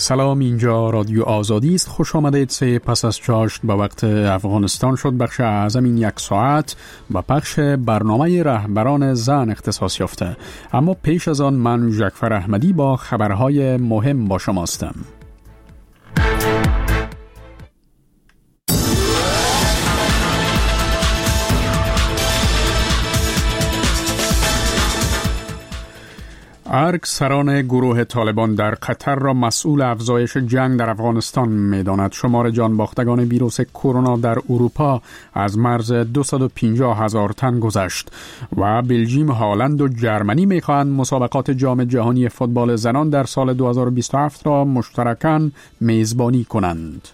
سلام، اینجا رادیو آزادی است. خوش آمدید. پس از چاشت به وقت افغانستان شد بخش اعظم این یک ساعت و پخش برنامه رهبران زن اختصاص یافته. اما پیش از آن من جعفر احمدی با خبرهای مهم با شماستم. ارگ سران گروه طالبان در قطر را مسئول افزایش جنگ در افغانستان می‌داند. شمار جان باختگان ویروس کرونا در اروپا از مرز 250,000 تن گذشت و بلژیم، هالند و جرمنی می‌خواهند مسابقات جام جهانی فوتبال زنان در سال 2027 را مشترکاً میزبانی کنند.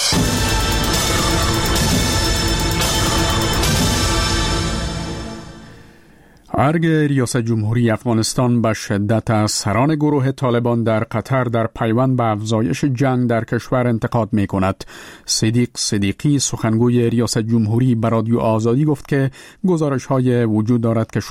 ارگ ریاست جمهوری افغانستان به شدت از سران گروه طالبان در قطر در پیوند به افزایش جنگ در کشور انتقاد می کند. صدیق صدیقی سخنگوی ریاست جمهوری به رادیو آزادی گفت که گزارش های وجود دارد که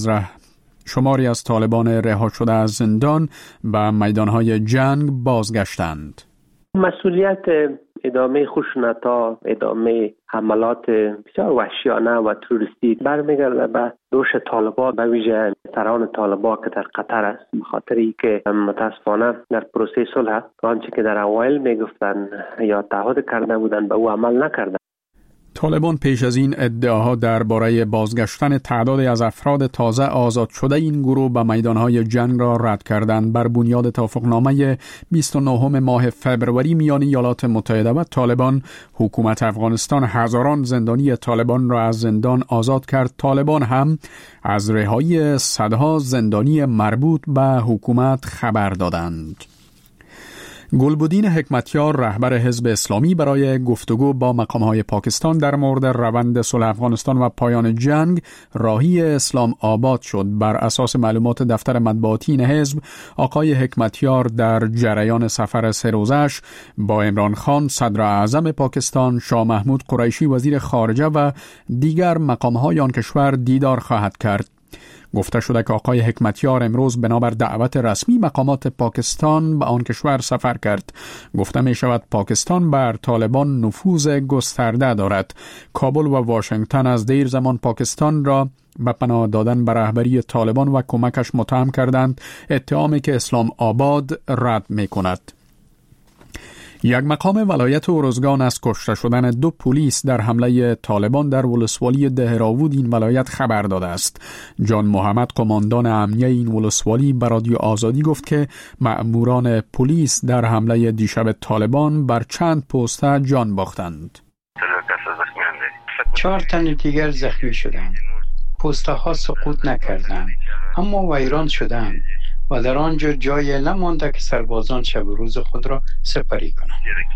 شماری از طالبان رها شده از زندان به میدانهای جنگ بازگشتند. مسئولیت ادامه خشونت‌ها، ادامه حملات بسیار وحشیانه و تروریستی برمیگرده به دوش طالبان، به ویژه سران طالبان که در قطر است، به خاطری که متاسفانه در پروسه صلح آنچه که در اوایل میگفتن یا تعهد کرده بودند به او عمل نکردند. طالبان پیش از این ادعاها درباره بازگشتن تعدادی از افراد تازه آزاد شده این گروه به میدانهای جنگ را رد کردند. بر بنیاد توافقنامه 29 ماه فبروری میان ایالات متحده و طالبان، حکومت افغانستان هزاران زندانی طالبان را از زندان آزاد کرد. طالبان هم از رهایی صدها زندانی مربوط به حکومت خبر دادند. گلبدین حکمتیار، رهبر حزب اسلامی، برای گفتگو با مقام‌های پاکستان در مورد روند صلح افغانستان و پایان جنگ راهی اسلام آباد شد. بر اساس معلومات دفتر مطبوعاتی این حزب، آقای حکمتیار در جریان سفر 3 روزش با عمران خان صدر اعظم پاکستان، شاه محمود قریشی وزیر خارجه و دیگر مقام‌های آن کشور دیدار خواهد کرد. گفته شده که آقای حکمتیار امروز بنابر دعوت رسمی مقامات پاکستان به آن کشور سفر کرد. گفته می شود پاکستان بر طالبان نفوذ گسترده دارد. کابل و واشنگتن از دیر زمان پاکستان را به پناه دادن به رهبری طالبان و کمکش متهم کردند، اتهامی که اسلام آباد رد می کند. یک مقام ولایت ارزگان از کشته شدن 2 پلیس در حمله طالبان در ولسوالی دهراوود این ولایت خبر داده است. جان محمد، قماندان امنیه این ولسوالی، به رادیو آزادی گفت که مأموران پلیس در حمله دیشب طالبان بر چند پوسته جان باختند. 4 تن دیگر زخمی شدند. پوسته ها سقوط نکردند اما ویران شدند و در آنجا جای نمانده که سربازان شب و روز خود را سپری کنند.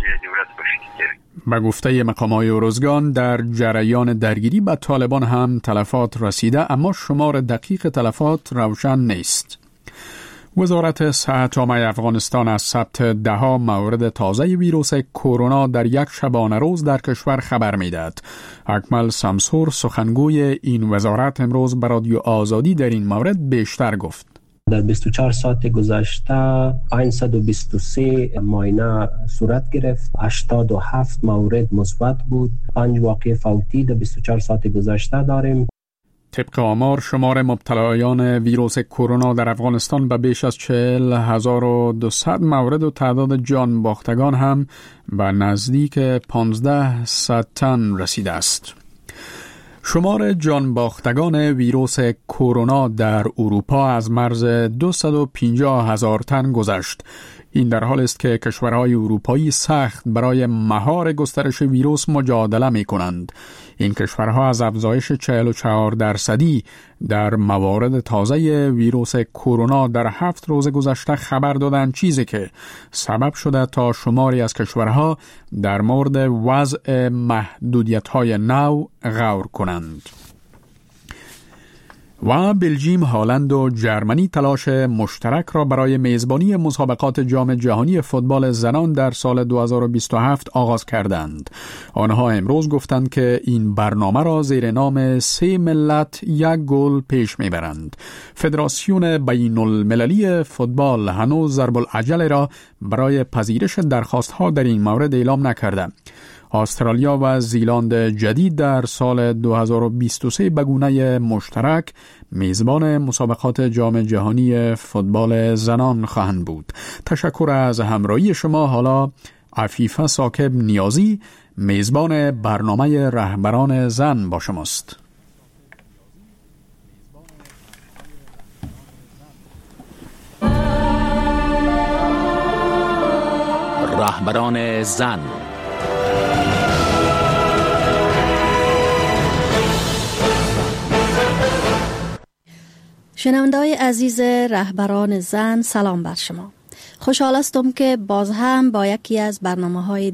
به گفته مقامات ارزگان، در جریان درگیری با طالبان هم تلفات رسیده، اما شمار دقیق تلفات روشن نیست. وزارت صحت عامه افغانستان از ثبت 10 مورد تازه ویروس کرونا در یک شبانه روز در کشور خبر می‌دهد. اکمل سمسور، سخنگوی این وزارت، امروز به رادیو آزادی در این مورد بیشتر گفت. در 24 ساعت گذشته 523 معاینه صورت گرفت، 87 مورد مثبت بود، 5 واقعه فوتی در 24 ساعت گذشته داریم. طبق آمار، شمار مبتلایان ویروس کرونا در افغانستان به بیش از 40,200 مورد و تعداد جان باختگان هم به نزدیک 1,500 تن رسیده است. شمار جان باختگان ویروس کرونا در اروپا از مرز 250,000 تن گذشت. این در حال است که کشورهای اروپایی سخت برای مهار گسترش ویروس مجادله می کنند. این کشورها از افزایش 44% در موارد تازه ویروس کرونا در 7 روز گذشته خبر دادند، چیزی که سبب شده تا شماری از کشورها در مورد وضع محدودیت‌های نو غور کنند. و بلژیم، هالند و جرمنی تلاش مشترک را برای میزبانی مسابقات جام جهانی فوتبال زنان در سال 2027 آغاز کردند. آنها امروز گفتند که این برنامه را زیر نام 3 ملت یک گل پیش میبرند. فدراسیون بین المللی فوتبال هنوز ضرب العجله را برای پذیرش درخواست‌ها در این مورد اعلام نکرده. استرالیا و زیلاند جدید در سال 2023 به گونه مشترک میزبان مسابقات جام جهانی فوتبال زنان خواهند بود. تشکر از همراهی شما. حالا عفیفه ثاقب نیازی میزبان برنامه رهبران زن با شماست. رهبران زن. شنونده‌های عزیز رهبران زن، سلام بر شما. خوشحال هستم که باز هم با یکی از برنامه‌های